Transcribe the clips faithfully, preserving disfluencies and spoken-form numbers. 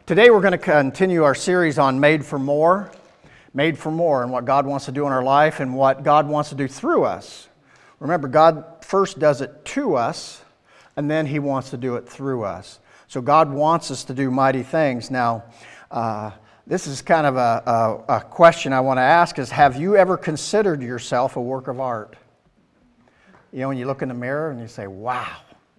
Today we're going to continue our series on Made for More, Made for More, and what God wants to do in our life and what God wants to do through us. Remember, God first does it to us, and then He wants to do it through us. So God wants us to do mighty things. Now, uh, this is kind of a, a, a question I want to ask is, have you ever considered yourself a work of art? You know, when you look in the mirror and you say, wow,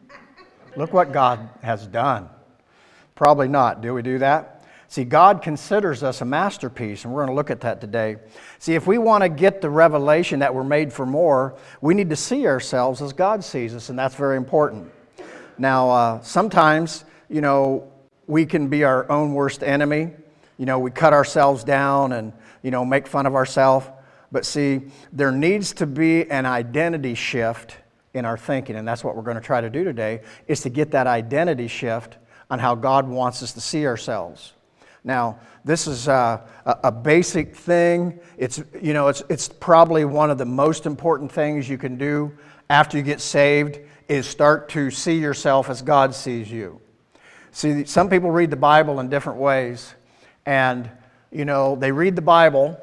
look what God has done. Probably not. Do we do that? See, God considers us a masterpiece, and we're going to look at that today. See, if we want to get the revelation that we're made for more, we need to see ourselves as God sees us, and that's very important. Now, uh, sometimes, you know, we can be our own worst enemy. You know, we cut ourselves down and, you know, make fun of ourselves. But see, there needs to be an identity shift in our thinking, and that's what we're going to try to do today, is to get that identity shift on how God wants us to see ourselves. Now, this is a, a basic thing. It's, you know, it's, it's probably one of the most important things you can do after you get saved is start to see yourself as God sees you. See, some people read the Bible in different ways, and, you know, they read the Bible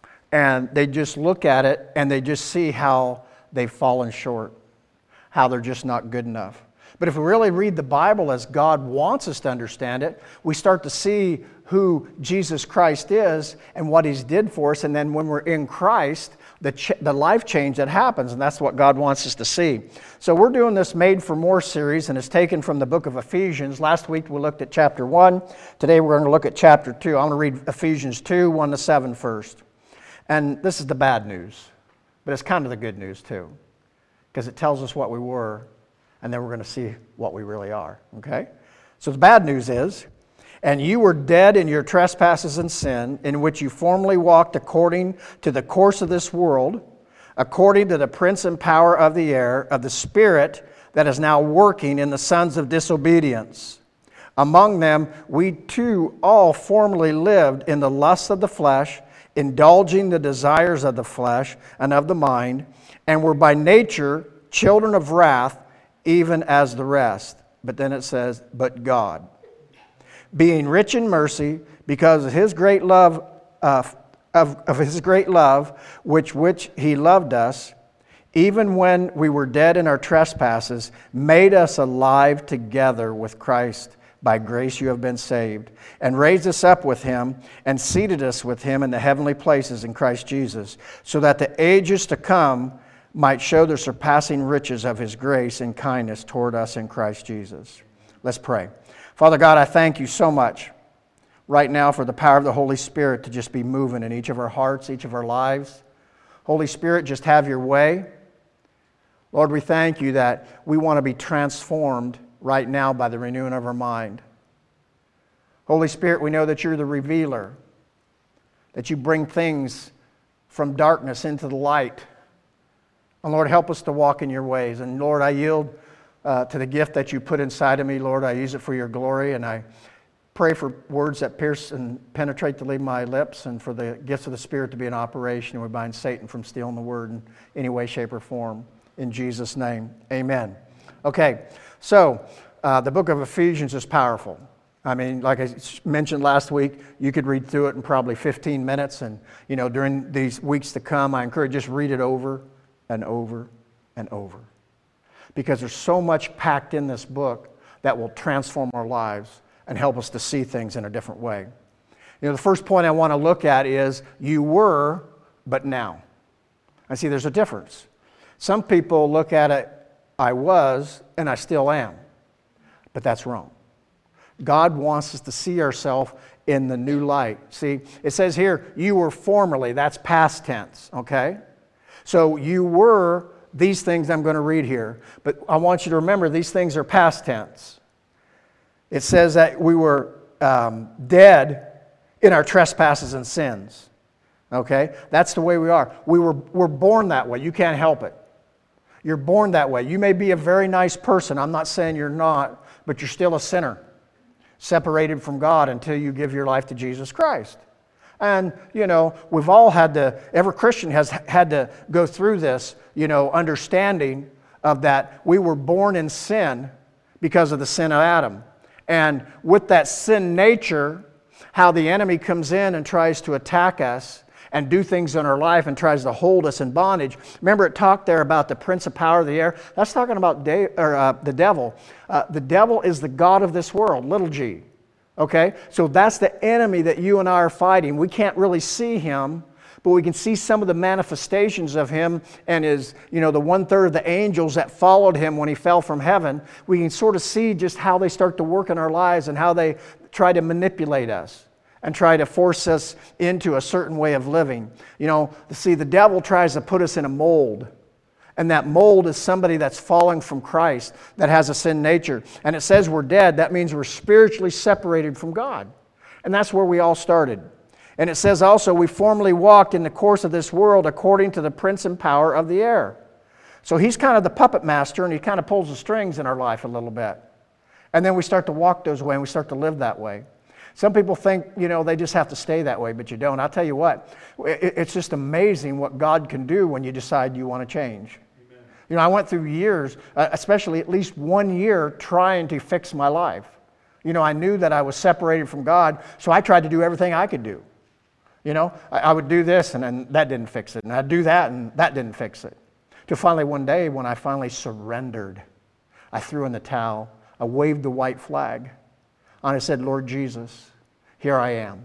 and they just look at it and they just see how they've fallen short, how they're just not good enough. But if we really read the Bible as God wants us to understand it, we start to see who Jesus Christ is and what He's did for us. And then when we're in Christ, the, ch- the life change that happens, and that's what God wants us to see. So we're doing this Made for More series, and it's taken from the book of Ephesians. Last week we looked at chapter one. Today we're going to look at chapter two. I'm going to read Ephesians two, one to seven first. And this is the bad news, but it's kind of the good news too, because it tells us what we were, and then we're going to see what we really are, okay? So the bad news is, and you were dead in your trespasses and sin, in which you formerly walked according to the course of this world, according to the prince and power of the air, of the spirit that is now working in the sons of disobedience. Among them we too all formerly lived in the lusts of the flesh, indulging the desires of the flesh and of the mind, and were by nature children of wrath, even as the rest. But then it says, but God, being rich in mercy, because of His great love, uh, of, of His great love, which which He loved us, even when we were dead in our trespasses, made us alive together with Christ. By grace you have been saved, and raised us up with Him, and seated us with Him in the heavenly places in Christ Jesus, so that the ages to come might show the surpassing riches of His grace and kindness toward us in Christ Jesus. Let's pray. Father God, I thank You so much right now for the power of the Holy Spirit to just be moving in each of our hearts, each of our lives. Holy Spirit, just have Your way. Lord, we thank You that we want to be transformed right now by the renewing of our mind. Holy Spirit, we know that You're the revealer, that You bring things from darkness into the light. And Lord, help us to walk in Your ways. And Lord, I yield uh, to the gift that You put inside of me. Lord, I use it for Your glory. And I pray for words that pierce and penetrate to leave my lips, and for the gifts of the Spirit to be in operation. And we bind Satan from stealing the word in any way, shape, or form. In Jesus' name, amen. Okay, so uh, the book of Ephesians is powerful. I mean, like I mentioned last week, you could read through it in probably fifteen minutes. And, you know, during these weeks to come, I encourage you just read it over and over and over, because there's so much packed in this book that will transform our lives and help us to see things in a different way. You know, the first point I want to look at is you were, but now. I see there's a difference. Some people look at it, I was, and I still am. But that's wrong. God wants us to see ourselves in the new light. See, it says here, you were formerly, that's past tense, okay? So you were these things I'm going to read here, but I want you to remember these things are past tense. It says that we were um, dead in our trespasses and sins. Okay? That's the way we are. We were we're born that way. You can't help it. You're born that way. You may be a very nice person. I'm not saying you're not, but you're still a sinner, separated from God until you give your life to Jesus Christ. And, you know, we've all had to, every Christian has had to go through this, you know, understanding of that we were born in sin because of the sin of Adam. And with that sin nature, how the enemy comes in and tries to attack us and do things in our life and tries to hold us in bondage. Remember it talked there about the prince of power of the air? That's talking about de- or, uh, the devil. Uh, the devil is the god of this world, little g. Okay? So that's the enemy that you and I are fighting. We can't really see him, but we can see some of the manifestations of him and his, you know, the one-third of the angels that followed him when he fell from heaven. We can sort of see just how they start to work in our lives and how they try to manipulate us and try to force us into a certain way of living. You know, see, the devil tries to put us in a mold. And that mold is somebody that's falling from Christ, that has a sin nature. And it says we're dead. That means we're spiritually separated from God. And that's where we all started. And it says also, we formerly walked in the course of this world according to the prince and power of the air. So he's kind of the puppet master, and he kind of pulls the strings in our life a little bit. And then we start to walk those way, and we start to live that way. Some people think, you know, they just have to stay that way, but you don't. I'll tell you what, it's just amazing what God can do when you decide you want to change. Amen. You know, I went through years, especially at least one year, trying to fix my life. You know, I knew that I was separated from God, so I tried to do everything I could do. You know, I would do this, and then that didn't fix it. And I'd do that, and that didn't fix it. Till finally one day, when I finally surrendered, I threw in the towel, I waved the white flag, and I said, Lord Jesus, here I am.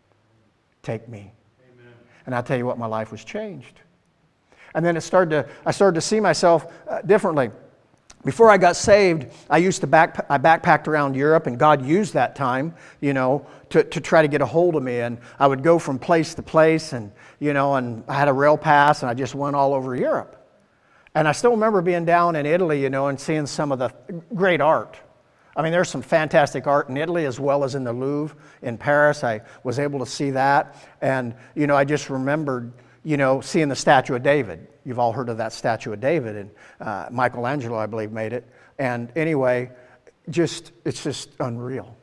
Take me. Amen. And I'll tell you what, my life was changed. And then it started to, I started to see myself uh, differently. Before I got saved, I used to back, I backpacked around Europe, and God used that time, you know, to, to try to get a hold of me. And I would go from place to place, and, you know, and I had a rail pass, and I just went all over Europe. And I still remember being down in Italy, you know, and seeing some of the great art. I mean, there's some fantastic art in Italy as well as in the Louvre in Paris. I was able to see that. And, you know, I just remembered, you know, seeing the statue of David. You've all heard of that statue of David, and uh, Michelangelo, I believe, made it. And anyway, just it's just unreal.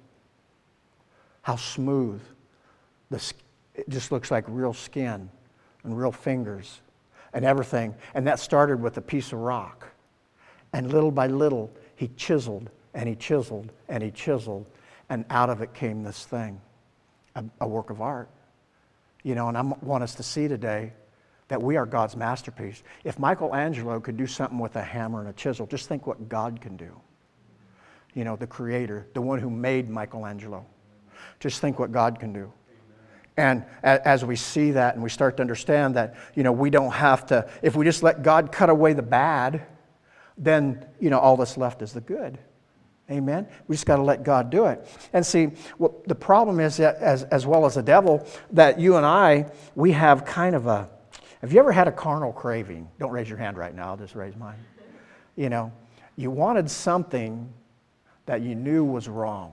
How smooth. The, it just looks like real skin and real fingers and everything. And that started with a piece of rock. And little by little, he chiseled and he chiseled and he chiseled, and out of it came this thing, a, a work of art. You know, and I want us to see today that we are God's masterpiece. If Michelangelo could do something with a hammer and a chisel, just think what God can do. You know, the creator, the one who made Michelangelo. Just think what God can do. And as we see that and we start to understand that, you know, we don't have to, if we just let God cut away the bad, then, you know, all that's left is the good. Amen? We just got to let God do it. And see, well, the problem is, that as, as well as the devil, that you and I, we have kind of a, have you ever had a carnal craving? Don't raise your hand right now, I'll just raise mine. You know, you wanted something that you knew was wrong,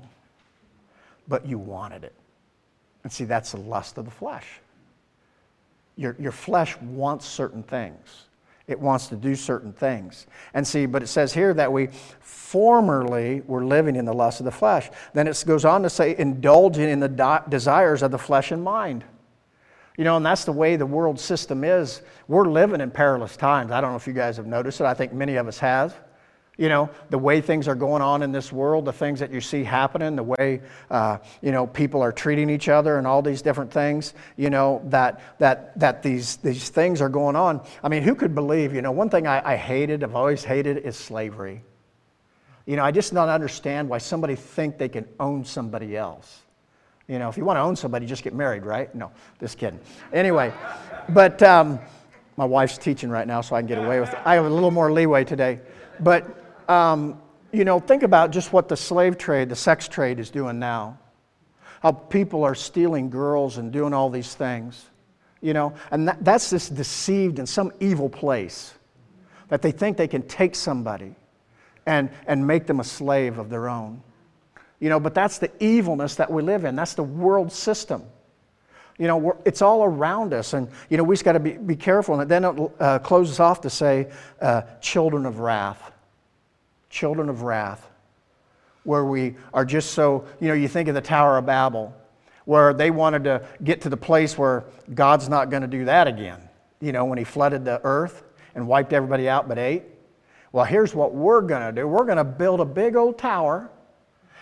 but you wanted it. And see, that's the lust of the flesh. Your, your flesh wants certain things. It wants to do certain things. And see, but it says here that we formerly were living in the lust of the flesh. Then it goes on to say, indulging in the de- desires of the flesh and mind. You know, and that's the way the world system is. We're living in perilous times. I don't know if you guys have noticed it. I think many of us have. You know, the way things are going on in this world, the things that you see happening, the way, uh, you know, people are treating each other and all these different things, you know, that that that these these things are going on. I mean, who could believe, you know, one thing I, I hated, I've always hated, is slavery. You know, I just don't understand why somebody think they can own somebody else. You know, if you want to own somebody, just get married, right? No, just kidding. Anyway, but um, my wife's teaching right now, so I can get away with it. I have a little more leeway today. But Um, you know, think about just what the slave trade, the sex trade is doing now. How people are stealing girls and doing all these things. You know, and that, that's just deceived in some evil place. That they think they can take somebody and, and make them a slave of their own. You know, but that's the evilness that we live in. That's the world system. You know, we're, it's all around us. And, you know, we just got to be, be careful. And then it uh, closes off to say, uh, children of wrath. Children of wrath, where we are just so, you know, you think of the Tower of Babel, where they wanted to get to the place where God's not going to do that again. You know, when he flooded the earth and wiped everybody out but eight. Well, here's what we're going to do. We're going to build a big old tower,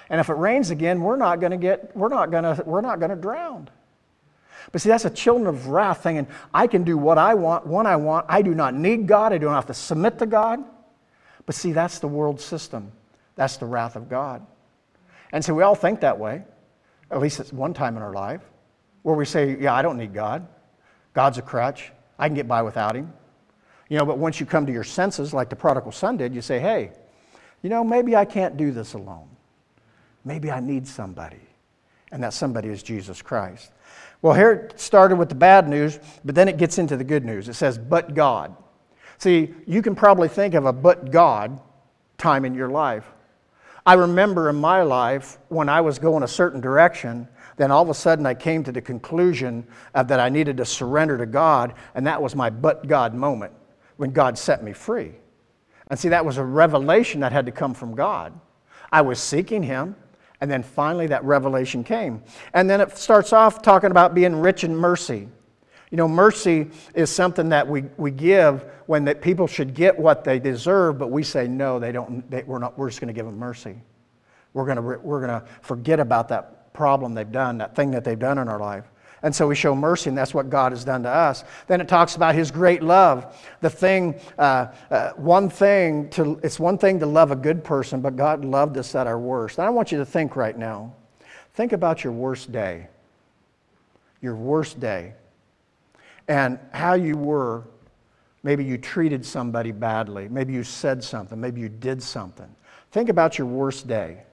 And if it rains again, we're not going to get, we're not going to, we're not going to drown. But see, that's a children of wrath thinking, I can do what I want, when I want. I do not need God. I don't have to submit to God. But see, that's the world system. That's the wrath of God. And so we all think that way, at least at one time in our life, where we say, yeah, I don't need God. God's a crutch. I can get by without Him. You know, but once you come to your senses, like the prodigal son did, you say, hey, you know, maybe I can't do this alone. Maybe I need somebody. And that somebody is Jesus Christ. Well, here it started with the bad news, but then it gets into the good news. It says, but God. See, you can probably think of a but God time in your life. I remember in my life when I was going a certain direction, then all of a sudden I came to the conclusion of that I needed to surrender to God, and that was my but God moment when God set me free. And see, that was a revelation that had to come from God. I was seeking Him, and then finally that revelation came. And then it starts off talking about being rich in mercy. You know, mercy is something that we, we give when that people should get what they deserve, but we say, no, they don't, they, we're not, we're just going to give them mercy. We're going to, we're going to forget about that problem they've done, that thing that they've done in our life. And so we show mercy, and that's what God has done to us. Then it talks about His great love. The thing, uh, uh, one thing, to, it's one thing to love a good person, but God loved us at our worst. And I want you to think right now. Think about your worst day. Your worst day. And how you were. Maybe you treated somebody badly. Maybe you said something. Maybe you did something. Think about your worst day.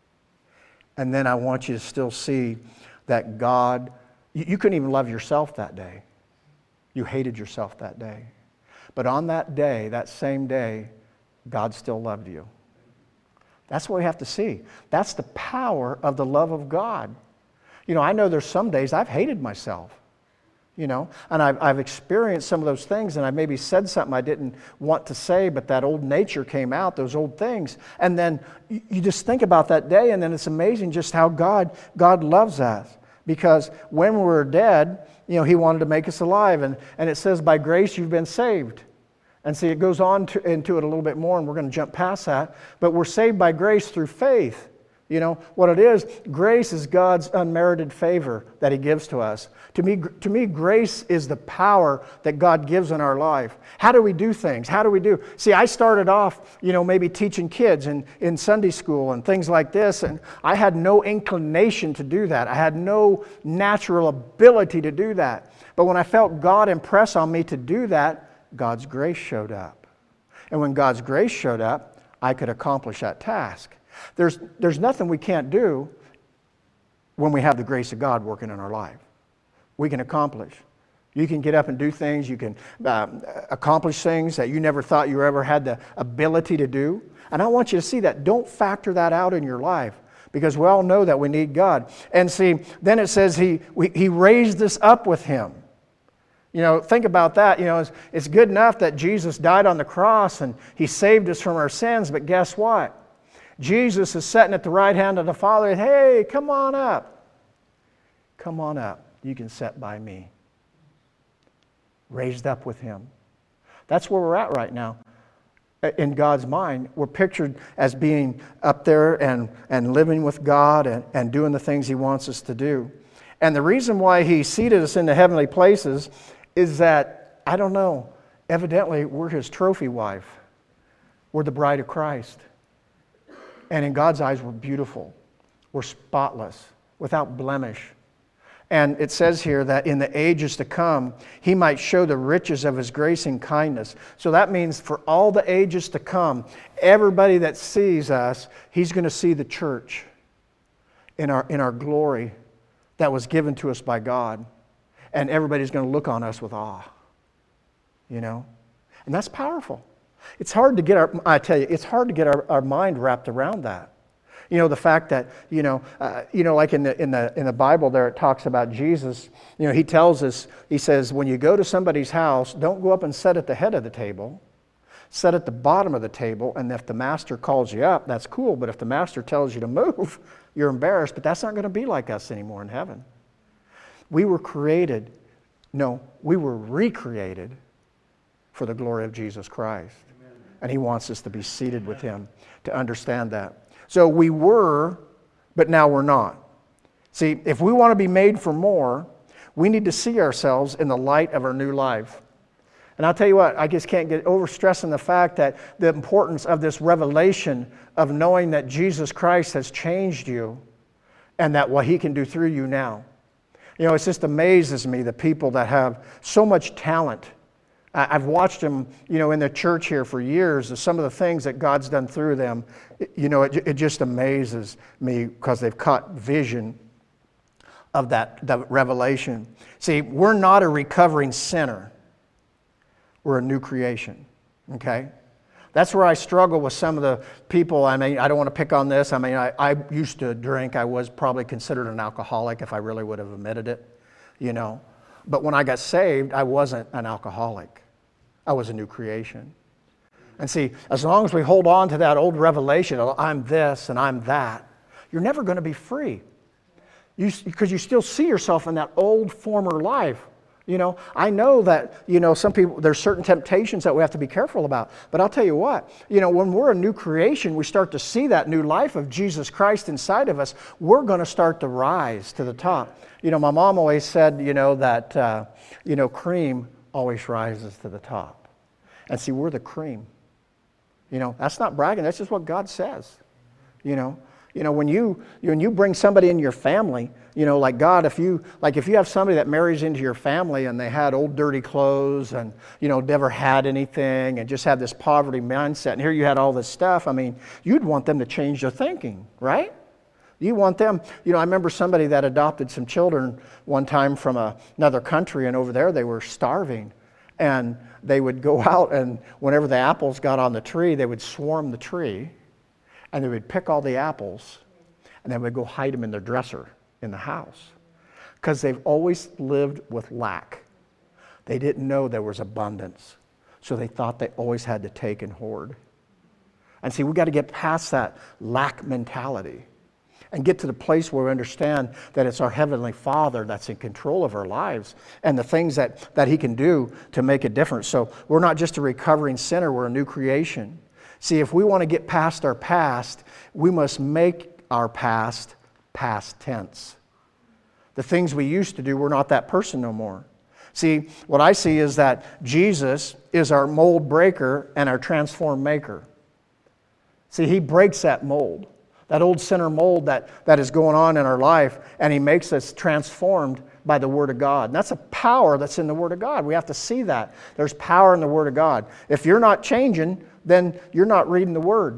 And then I want you to still see that God, you, you couldn't even love yourself that day. You hated yourself that day. But on that day, that same day, God still loved you. That's what we have to see. That's the power of the love of God. You know, I know there's some days I've hated myself. You know, and I've, I've experienced some of those things, and I maybe said something I didn't want to say, but that old nature came out, those old things. And then you, you just think about that day, and then it's amazing just how God, God loves us. Because when we were dead, you know, He wanted to make us alive. And, and it says, by grace you've been saved. And see, it goes on to, into it a little bit more, and we're going to jump past that. But we're saved by grace through faith. You know, what it is, grace is God's unmerited favor that He gives to us. To me, to me, grace is the power that God gives in our life. How do we do things? How do we do? See, I started off, you know, maybe teaching kids in, in Sunday school and things like this, and I had no inclination to do that. I had no natural ability to do that. But when I felt God impress on me to do that, God's grace showed up. And when God's grace showed up, I could accomplish that task. There's, there's nothing we can't do when we have the grace of God working in our life. We can accomplish. You can get up and do things. You can um, accomplish things that you never thought you ever had the ability to do. And I want you to see that. Don't factor that out in your life, because we all know that we need God. And see, then it says He, we, he raised us up with Him. You know, think about that. You know, it's, it's good enough that Jesus died on the cross and He saved us from our sins, but guess what? Jesus is sitting at the right hand of the Father, and hey, come on up. Come on up. You can sit by me. Raised up with Him. That's where we're at right now. In God's mind, we're pictured as being up there and, and living with God and, and doing the things He wants us to do. And the reason why He seated us in the heavenly places is that, I don't know, evidently we're His trophy wife. We're the bride of Christ. And in God's eyes, we're beautiful. We're spotless, without blemish. And it says here that in the ages to come, He might show the riches of His grace and kindness. So that means for all the ages to come, everybody that sees us, He's going to see the church in our, in our glory that was given to us by God. And everybody's going to look on us with awe. You know? And that's powerful. It's hard to get our, I tell you, it's hard to get our, our mind wrapped around that. You know, the fact that, you know, uh, you know, like in the, in the, in the Bible there, it talks about Jesus. You know, He tells us, He says, when you go to somebody's house, don't go up and sit at the head of the table. Sit at the bottom of the table, and if the master calls you up, that's cool. But if the master tells you to move, you're embarrassed. But that's not going to be like us anymore in heaven. We were created, no, we were recreated for the glory of Jesus Christ. And He wants us to be seated with Him to understand that. So we were but now we're not. See, if we want to be made for more, we need to see ourselves in the light of our new life. And I'll tell you what, I just can't get over stressing the fact that the importance of this revelation of knowing that Jesus Christ has changed you and that what He can do through you now. You know, it just amazes me, the people that have so much talent. I've watched them, you know, in the church here for years, some of the things that God's done through them. You know, it, it just amazes me because they've caught vision of that, that revelation. See, we're not a recovering sinner. We're a new creation, okay? That's where I struggle with some of the people. I mean, I don't want to pick on this. I mean, I, I used to drink. I was probably considered an alcoholic if I really would have admitted it, you know. But when I got saved, I wasn't an alcoholic. I was a new creation. And see, as long as we hold on to that old revelation of I'm this and I'm that, you're never going to be free. You, because you still see yourself in that old former life. You know, I know that, you know, some people, there's certain temptations that we have to be careful about. But I'll tell you what, you know, when we're a new creation, we start to see that new life of Jesus Christ inside of us, we're going to start to rise to the top. You know, my mom always said, you know, that, uh, you know, cream always rises to the top. And see, we're the cream. You know, that's not bragging. That's just what God says, you know. You know, when you when you bring somebody in your family, you know, like God, if you like if you have somebody that marries into your family and they had old dirty clothes and, you know, never had anything and just had this poverty mindset, and here you had all this stuff, I mean, you'd want them to change their thinking, right? You want them, you know, I remember somebody that adopted some children one time from a, another country, and over there they were starving. And they would go out, and whenever the apples got on the tree, they would swarm the tree. And they would pick all the apples, and they would go hide them in their dresser in the house. Because they've always lived with lack. They didn't know there was abundance. So they thought they always had to take and hoard. And see, we've got to get past that lack mentality and get to the place where we understand that it's our Heavenly Father that's in control of our lives and the things that, that He can do to make a difference. So we're not just a recovering sinner, we're a new creation. See, if we want to get past our past, we must make our past past tense. The things we used to do, we're not that person no more. See, what I see is that Jesus is our mold breaker and our transform maker. See, He breaks that mold, that old sinner mold that, that is going on in our life, and He makes us transformed by the Word of God. And that's a power that's in the Word of God. We have to see that. There's power in the Word of God. If you're not changing, then you're not reading the Word.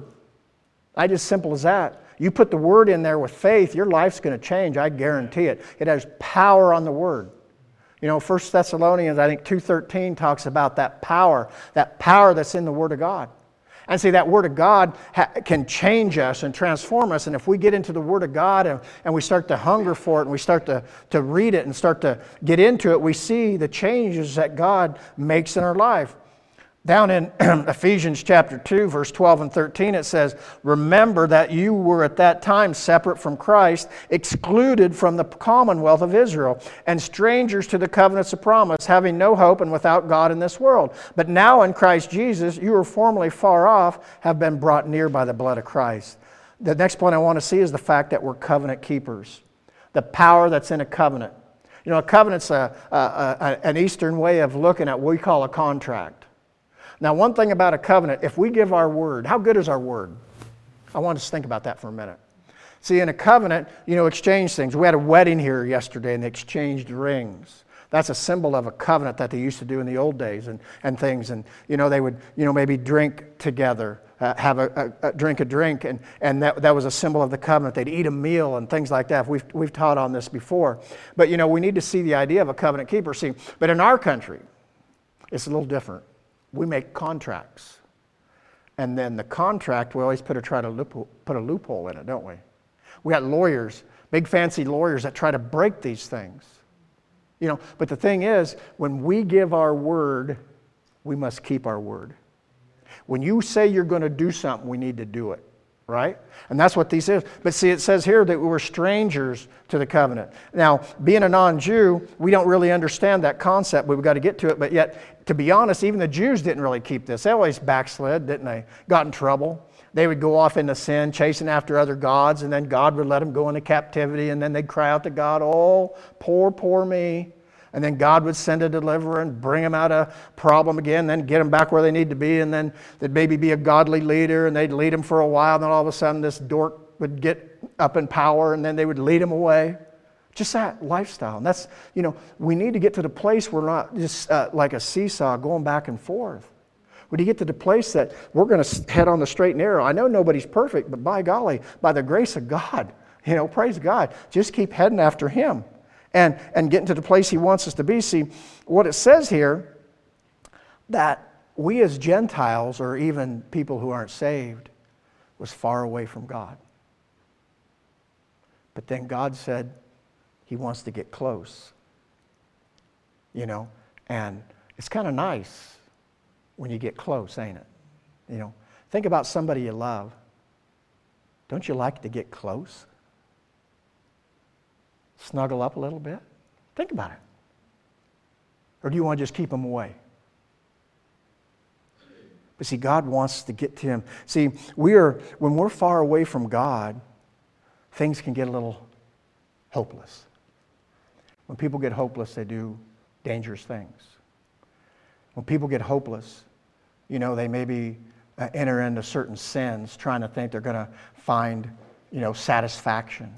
I just simple as that. You put the Word in there with faith, your life's going to change. I guarantee it. It has power on the Word. You know, First Thessalonians, I think two thirteen talks about that power, that power that's in the Word of God. And see, that Word of God ha- can change us and transform us. And if we get into the Word of God and, and we start to hunger for it and we start to, to read it and start to get into it, we see the changes that God makes in our life. Down in Ephesians chapter two, verse twelve and thirteen, it says, "Remember that you were at that time separate from Christ, excluded from the commonwealth of Israel, and strangers to the covenants of promise, having no hope and without God in this world. But now in Christ Jesus, you were formerly far off, have been brought near by the blood of Christ." The next point I want to see is the fact that we're covenant keepers. The power that's in a covenant. You know, a covenant's a, a, a, an Eastern way of looking at what we call a contract. Now, one thing about a covenant, if we give our word, how good is our word? I want us to think about that for a minute. See, in a covenant, you know, exchange things. We had a wedding here yesterday and they exchanged rings. That's a symbol of a covenant that they used to do in the old days and, and things. And, you know, they would, you know, maybe drink together, uh, have a, a, a drink a drink, and, and that, that was a symbol of the covenant. They'd eat a meal and things like that. We've, we've taught on this before. But, you know, we need to see the idea of a covenant keeper. See, but in our country, it's a little different. We make contracts. And then the contract, we always put a, try to loophole, put a loophole in it, don't we? We got lawyers, big fancy lawyers that try to break these things. You know, but the thing is, when we give our word, we must keep our word. When you say you're going to do something, we need to do it. Right? And that's what these is. But see, it says here that we were strangers to the covenant. Now, being a non-Jew, we don't really understand that concept, but we've got to get to it. But yet, to be honest, even the Jews didn't really keep this. They always backslid, didn't they? Got in trouble. they would go off into sin, chasing after other gods, and then God would let them go into captivity, and then they'd cry out to God, oh, poor, poor me. And then God would send a deliverer and bring them out of problem again, then get them back where they need to be, and then they'd maybe be a godly leader, and they'd lead them for a while, and then all of a sudden this dork would get up in power, and then they would lead them away. Just that lifestyle. And that's, you know, we need to get to the place where we're not just uh, like a seesaw going back and forth. We need to get to the place that we're going to head on the straight and narrow. I know nobody's perfect, but by golly, by the grace of God, you know, praise God, just keep heading after Him and, and getting to the place He wants us to be. See, what it says here, that we as Gentiles, or even people who aren't saved, was far away from God. But then God said He wants to get close. You know, and it's kind of nice when you get close, ain't it? You know, think about somebody you love. Don't you like to get close? Snuggle up a little bit? Think about it. Or do you want to just keep them away? But see, God wants to get to Him. See, we are, when we're far away from God, things can get a little hopeless. When people get hopeless, they do dangerous things. When people get hopeless, you know, they maybe uh, enter into certain sins trying to think they're going to find, you know, satisfaction.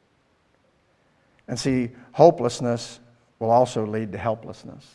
And see, hopelessness will also lead to helplessness.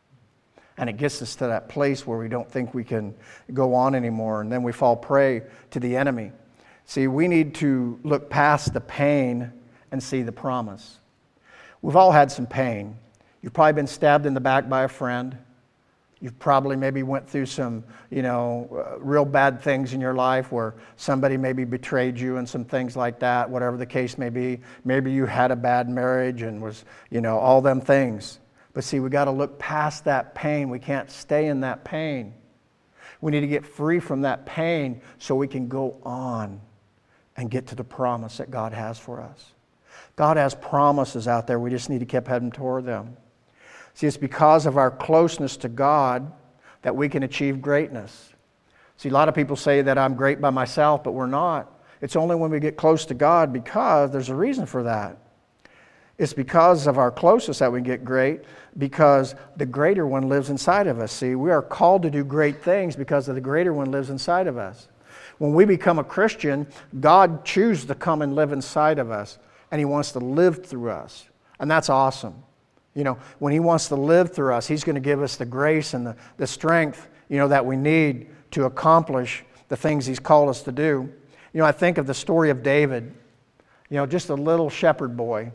And it gets us to that place where we don't think we can go on anymore, and then we fall prey to the enemy. See, we need to look past the pain and see the promise. We've all had some pain. You've probably been stabbed in the back by a friend. You've probably maybe went through some, you know, uh, real bad things in your life where somebody maybe betrayed you and some things like that, whatever the case may be. Maybe you had a bad marriage and was, you know, all them things. But see, we got to look past that pain. We can't stay in that pain. We need to get free from that pain so we can go on and get to the promise that God has for us. God has promises out there. We just need to keep heading toward them. See, it's because of our closeness to God that we can achieve greatness. See, a lot of people say that I'm great by myself, but we're not. It's only when we get close to God, because there's a reason for that. It's because of our closeness that we get great, because the greater one lives inside of us. See, we are called to do great things because of the greater one lives inside of us. When we become a Christian, God chooses to come and live inside of us, and He wants to live through us. And that's awesome. You know, when He wants to live through us, He's going to give us the grace and the, the strength, you know, that we need to accomplish the things He's called us to do. You know, I think of the story of David, you know, just a little shepherd boy.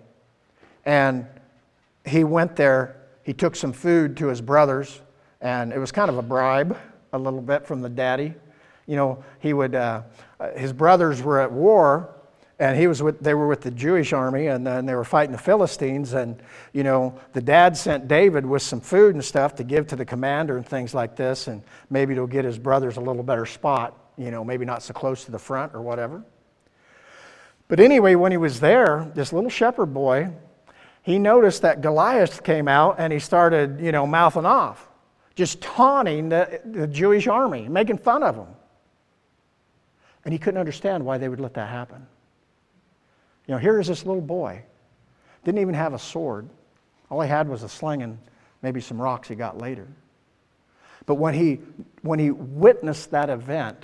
And he went there, he took some food to his brothers, and it was kind of a bribe, a little bit from the daddy. You know, he would, uh, his brothers were at war, and he was with, they were with the Jewish army, and then they were fighting the Philistines, and, you know, the dad sent David with some food and stuff to give to the commander and things like this, and maybe to get his brothers a little better spot, you know, maybe not so close to the front or whatever. But anyway, when he was there, this little shepherd boy, he noticed that Goliath came out and he started, you know, mouthing off, just taunting the, the Jewish army, making fun of them. And he couldn't understand why they would let that happen. You know, here is this little boy, didn't even have a sword. All he had was a sling and maybe some rocks he got later. But when he, when he witnessed that event,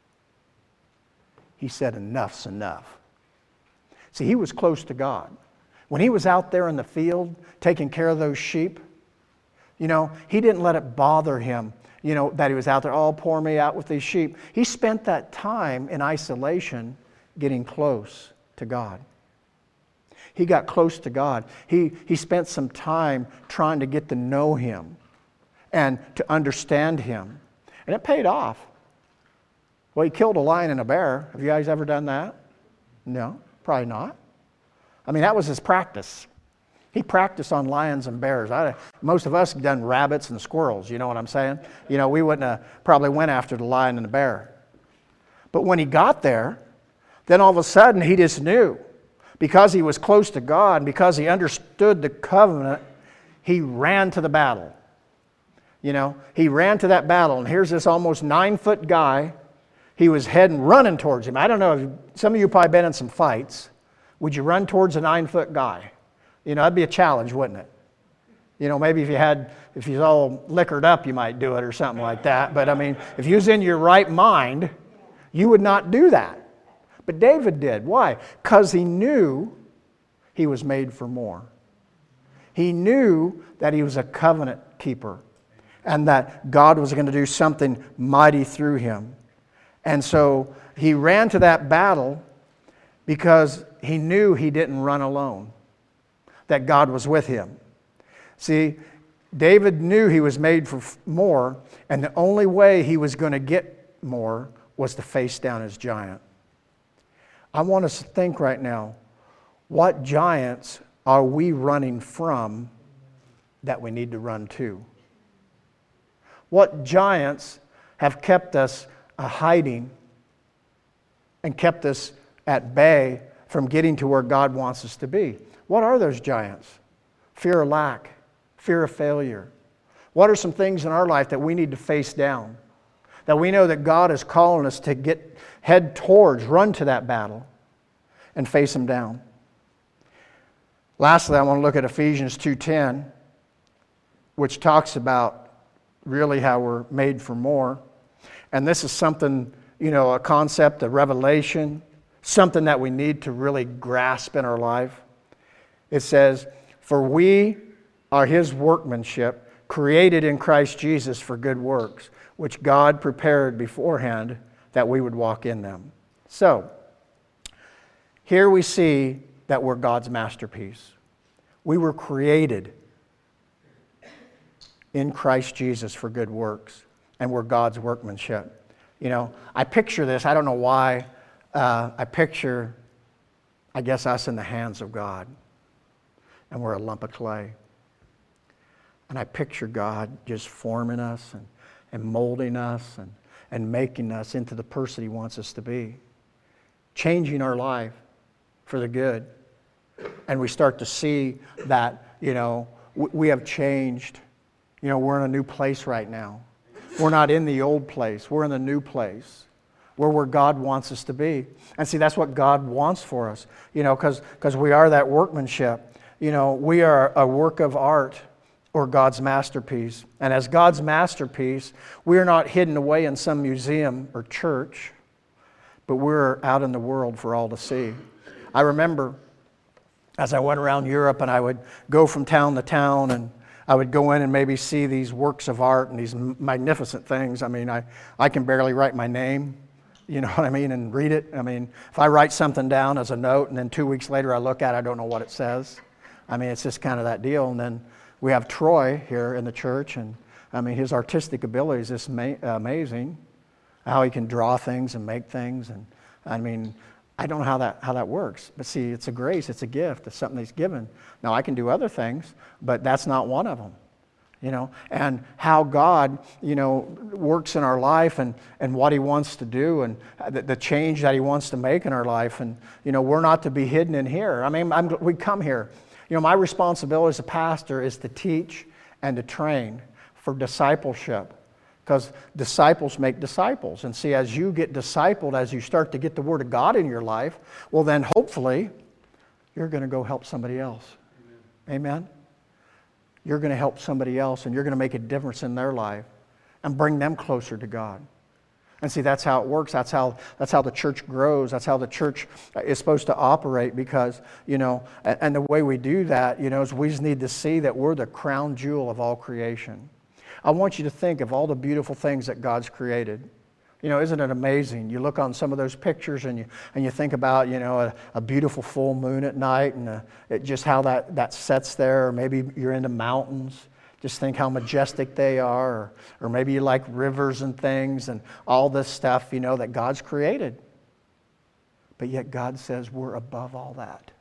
he said, enough's enough. See, he was close to God. When he was out there in the field taking care of those sheep, you know, he didn't let it bother him, you know, that he was out there, oh, pour me out with these sheep. He spent that time in isolation getting close to God. He got close to God. He, he spent some time trying to get to know Him and to understand Him. And it paid off. Well, he killed a lion and a bear. Have you guys ever done that? No, probably not. I mean, that was his practice. He practiced on lions and bears. I, most of us have done rabbits and squirrels, you know what I'm saying? You know, we wouldn't have probably went after the lion and the bear. But when he got there, then all of a sudden he just knew. Because he was close to God and because he understood the covenant, he ran to the battle. You know, he ran to that battle, and here's this almost nine-foot guy. he was heading, running towards him. I don't know, if some of you probably been in some fights. Would you run towards a nine-foot guy? You know, that'd be a challenge, wouldn't it? You know, maybe if you had, if you was all liquored up, you might do it or something like that. But I mean, if you was in your right mind, you would not do that. But David did. Why? Because he knew he was made for more. He knew that he was a covenant keeper and that God was going to do something mighty through him. And so he ran to that battle because he knew he didn't run alone, that God was with him. See, David knew he was made for more, and the only way he was going to get more was to face down his giant. I want us to think right now, what giants are we running from that we need to run to? What giants have kept us uh, hiding and kept us at bay from getting to where God wants us to be? What are those giants? Fear of lack. Fear of failure. What are some things in our life that we need to face down? That we know that God is calling us to get head towards, run to that battle and face them down. Lastly, I want to look at Ephesians two ten, which talks about really how we're made for more. And this is something, you know, a concept, a revelation, something that we need to really grasp in our life. It says, "For we are His workmanship, created in Christ Jesus for good works, which God prepared beforehand that we would walk in them." So, here we see that we're God's masterpiece. We were created in Christ Jesus for good works, and we're God's workmanship. You know, I picture this, I don't know why, uh, I picture, I guess, us in the hands of God, and we're a lump of clay. And I picture God just forming us and, and molding us and, and making us into the person He wants us to be. Changing our life for the good. And we start to see that, you know, we have changed. You know, we're in a new place right now. We're not in the old place. We're in the new place. We're where God wants us to be. And see, that's what God wants for us. You know, because because we are that workmanship. You know, we are a work of art, or God's masterpiece. And as God's masterpiece, we are not hidden away in some museum or church, but we're out in the world for all to see. I remember as I went around Europe and I would go from town to town and I would go in and maybe see these works of art and these magnificent things. I mean, I, I can barely write my name, you know what I mean, and read it. I mean, if I write something down as a note and then two weeks later I look at it, I don't know what it says. I mean, it's just kind of that deal. And then we have Troy here in the church, and I mean, his artistic ability is just ma- amazing. How he can draw things and make things, and I mean, I don't know how that how that works. But see, it's a grace, it's a gift, it's something He's given. Now, I can do other things, but that's not one of them. You know, and how God, you know, works in our life and, and what He wants to do and the, the change that He wants to make in our life. And, you know, we're not to be hidden in here. I mean, I'm, we come here. You know, my responsibility as a pastor is to teach and to train for discipleship, because disciples make disciples. And see, as you get discipled, as you start to get the Word of God in your life, well then hopefully you're going to go help somebody else. Amen? Amen? You're going to help somebody else and you're going to make a difference in their life and bring them closer to God. And see, that's how it works. That's how that's how the church grows. That's how the church is supposed to operate, because, you know, and, and the way we do that, you know, is we just need to see that we're the crown jewel of all creation. I want you to think of all the beautiful things that God's created. You know, isn't it amazing? You look on some of those pictures and you and you think about, you know, a, a beautiful full moon at night and a, it, just how that, that sets there. Or maybe you're into mountains. Just think how majestic they are. Or, or maybe you like rivers and things and all this stuff, you know, that God's created. But yet God says we're above all that.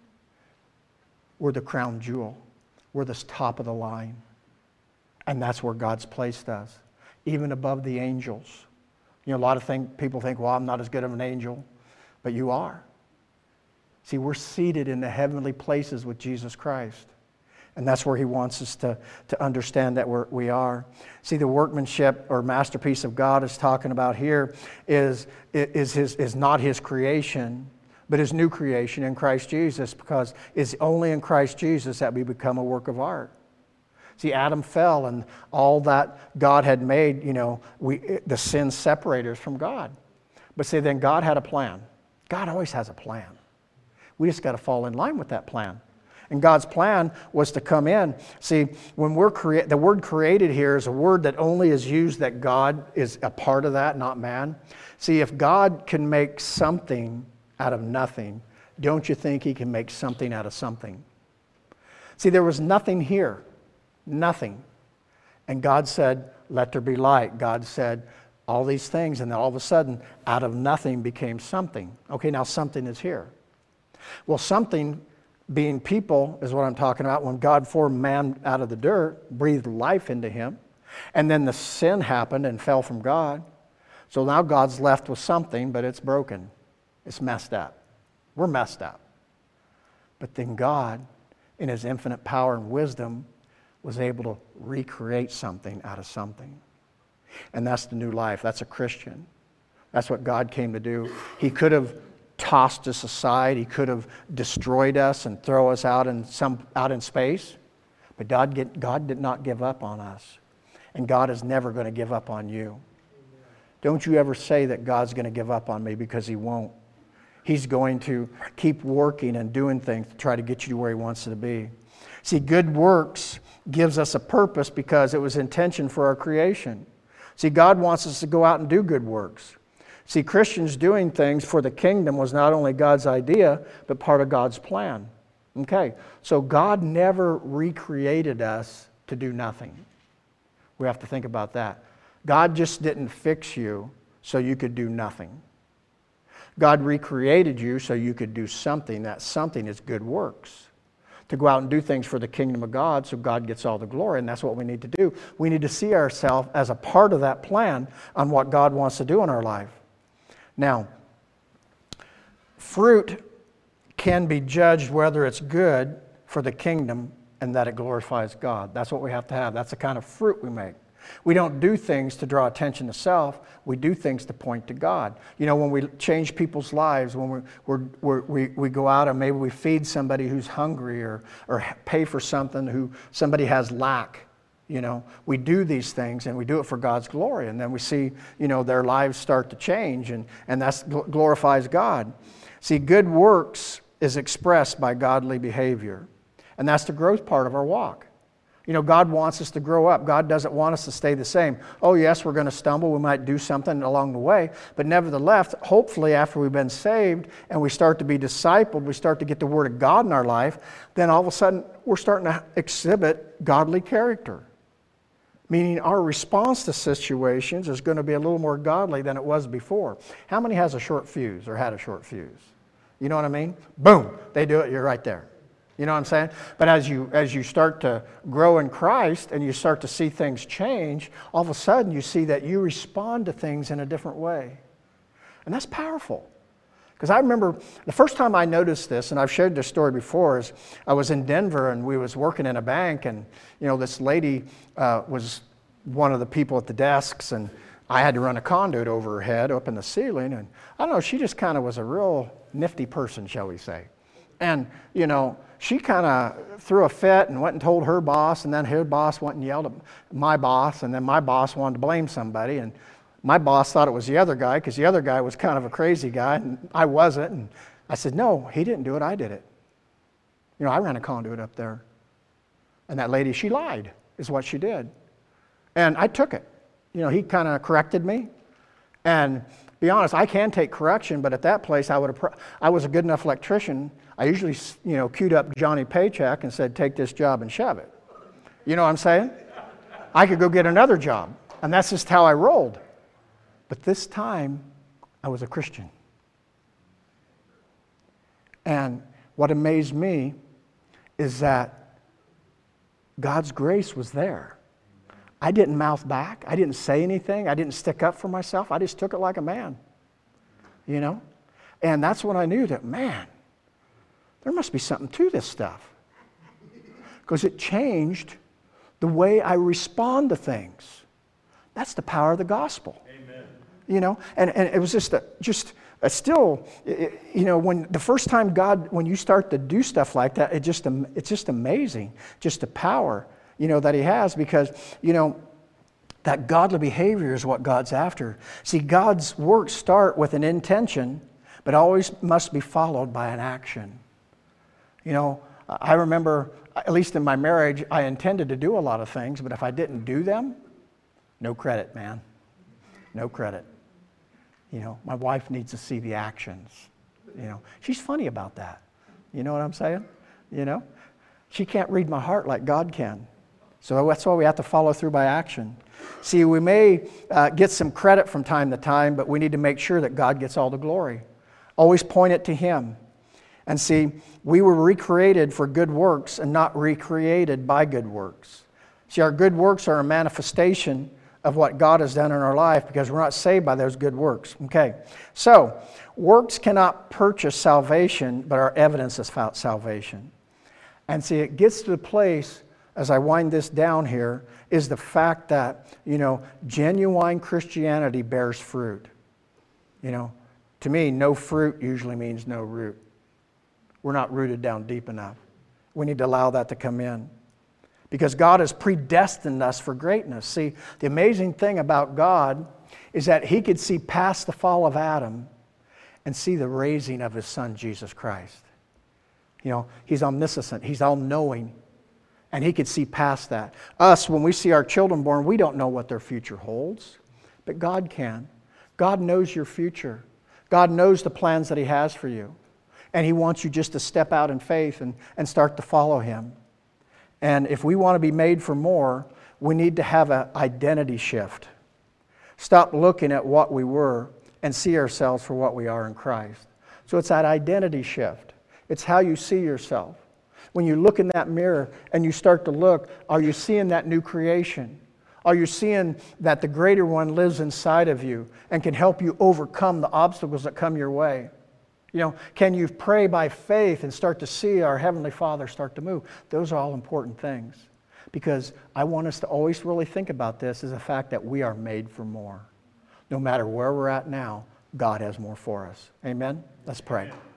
We're the crown jewel. We're the top of the line. And that's where God's placed us, even above the angels. You know, a lot of think, people think, well, I'm not as good of an angel, but you are. See, we're seated in the heavenly places with Jesus Christ. And that's where he wants us to, to understand that we're, we are. See, the workmanship or masterpiece of God is talking about here is, is, his, is not his creation, but his new creation in Christ Jesus, because it's only in Christ Jesus that we become a work of art. See, Adam fell, and all that God had made, you know, we, the sin separated us from God. But see, then God had a plan. God always has a plan. We just got to fall in line with that plan. And God's plan was to come in. See, when we're create, the word created here is a word that only is used that God is a part of that, not man. See, if God can make something out of nothing, don't you think he can make something out of something? See, there was nothing here. Nothing. And God said, let there be light. God said all these things, and then all of a sudden, out of nothing became something. Okay, now something is here. Well, something being people is what I'm talking about. When God formed man out of the dirt, breathed life into him, and then the sin happened and fell from God. So now God's left with something, but it's broken. It's messed up. We're messed up. But then God, in his infinite power and wisdom, was able to recreate something out of something. And that's the new life. That's a Christian. That's what God came to do. He could have tossed us aside. He could have destroyed us and throw us out in some out in space. But God, get, God did not give up on us. And God is never going to give up on you. Don't you ever say that God's going to give up on me, because he won't. He's going to keep working and doing things to try to get you to where he wants you to be. See, good works gives us a purpose because it was intention for our creation. See, God wants us to go out and do good works. See, Christians doing things for the kingdom was not only God's idea, but part of God's plan. Okay, so God never recreated us to do nothing. We have to think about that. God just didn't fix you so you could do nothing. God recreated you so you could do something. That something is good works. To go out and do things for the kingdom of God so God gets all the glory, and that's what we need to do. We need to see ourselves as a part of that plan on what God wants to do in our life. Now, fruit can be judged whether it's good for the kingdom and that it glorifies God. That's what we have to have. That's the kind of fruit we make. We don't do things to draw attention to self. We do things to point to God. You know, when we change people's lives, when we we're, we're, we we go out and maybe we feed somebody who's hungry, or or pay for something who somebody has lack. You know, we do these things and we do it for God's glory, and then we see, you know, their lives start to change, and and that glorifies God. See, good works is expressed by godly behavior, and that's the growth part of our walk. You know, God wants us to grow up. God doesn't want us to stay the same. Oh, yes, we're going to stumble. We might do something along the way. But nevertheless, hopefully after we've been saved and we start to be discipled, we start to get the Word of God in our life, then all of a sudden we're starting to exhibit godly character. Meaning our response to situations is going to be a little more godly than it was before. How many has a short fuse or had a short fuse? You know what I mean? Boom, they do it, you're right there. You know what I'm saying? But as you as you start to grow in Christ and you start to see things change, all of a sudden you see that you respond to things in a different way. And that's powerful. Because I remember the first time I noticed this, and I've shared this story before, is I was in Denver and we was working in a bank, and you know, this lady uh, was one of the people at the desks, and I had to run a conduit over her head up in the ceiling, and I don't know, she just kind of was a real nifty person, shall we say. And, you know, she kind of threw a fit and went and told her boss, and then her boss went and yelled at my boss, and then my boss wanted to blame somebody, and my boss thought it was the other guy because the other guy was kind of a crazy guy, and I wasn't. And I said, no, he didn't do it, I did it. You know, I ran a conduit up there. And that lady, she lied, is what she did. And I took it. You know, he kind of corrected me. And be honest, I can take correction, but at that place, I would have. I was a good enough electrician. I usually, you know, queued up Johnny Paycheck and said, take this job and shove it. You know what I'm saying? I could go get another job. And that's just how I rolled. But this time, I was a Christian. And what amazed me is that God's grace was there. I didn't mouth back. I didn't say anything. I didn't stick up for myself. I just took it like a man. You know? And that's when I knew that, man, there must be something to this stuff. because it changed the way I respond to things. That's the power of the gospel. Amen. You know, and, and it was just a, just a still, it, you know, when the first time God, when you start to do stuff like that, it just it's just amazing, just the power, you know, that He has, because, you know, that godly behavior is what God's after. See, God's works start with an intention, but always must be followed by an action. You know, I remember, at least in my marriage, I intended to do a lot of things, but if I didn't do them, no credit, man. No credit. You know, my wife needs to see the actions. You know, she's funny about that. You know what I'm saying? You know, she can't read my heart like God can. So that's why we have to follow through by action. See, we may uh, get some credit from time to time, but we need to make sure that God gets all the glory. Always point it to Him. And see, we were recreated for good works and not recreated by good works. See, our good works are a manifestation of what God has done in our life, because we're not saved by those good works. Okay, so works cannot purchase salvation, but are evidence of salvation. And see, it gets to the place, as I wind this down here, is the fact that, you know, genuine Christianity bears fruit. You know, to me, no fruit usually means no root. We're not rooted down deep enough. We need to allow that to come in, because God has predestined us for greatness. See, the amazing thing about God is that He could see past the fall of Adam and see the raising of His Son, Jesus Christ. You know, He's omniscient. He's all-knowing. And He could see past that. Us, when we see our children born, we don't know what their future holds. But God can. God knows your future. God knows the plans that He has for you. And He wants you just to step out in faith and, and start to follow Him. And if we want to be made for more, we need to have an identity shift. Stop looking at what we were and see ourselves for what we are in Christ. So it's that identity shift. It's how you see yourself. When you look in that mirror and you start to look, are you seeing that new creation? Are you seeing that the greater one lives inside of you and can help you overcome the obstacles that come your way? You know, can you pray by faith and start to see our Heavenly Father start to move? Those are all important things. Because I want us to always really think about this as the fact that we are made for more. No matter where we're at now, God has more for us. Amen? Let's pray.